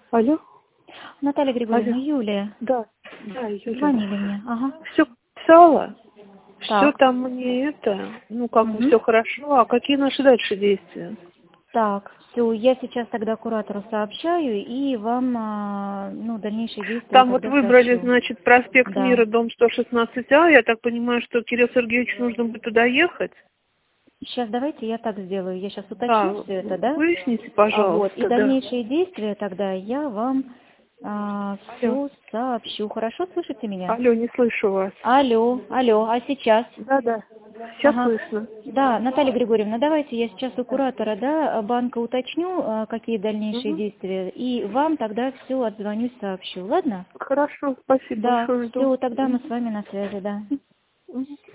Алло? Наталья Григорьевна, Алло. Юлия. Да, Юля. Звонили мне. Ага. Все писала, все Так. там мне Мгм. все хорошо. А какие наши дальше действия? Так, все, я сейчас тогда куратору сообщаю и вам, дальнейшие действия Там вот тогда выбрали, сообщу. значит, проспект Да. Мира, дом 116А. Я так понимаю, что Кирилл Сергеевич нужно будет туда ехать. Сейчас давайте я так сделаю. Я сейчас уточню Да, все это, да? выясните, Вот. И пожалуйста, да. дальнейшие действия тогда я вам Алло, все сообщу. Хорошо, слышите меня? алло, не слышу вас. Алло, алло, а сейчас? Да, сейчас Ага. слышно. Да, Наталья Григорьевна, давайте я сейчас у куратора, да, банка уточню, какие дальнейшие Мгм. действия, и вам тогда все отзвонюсь, сообщу, ладно? Хорошо, спасибо Да, большое, жду. все, тогда мы с вами на связи, да. Мгм.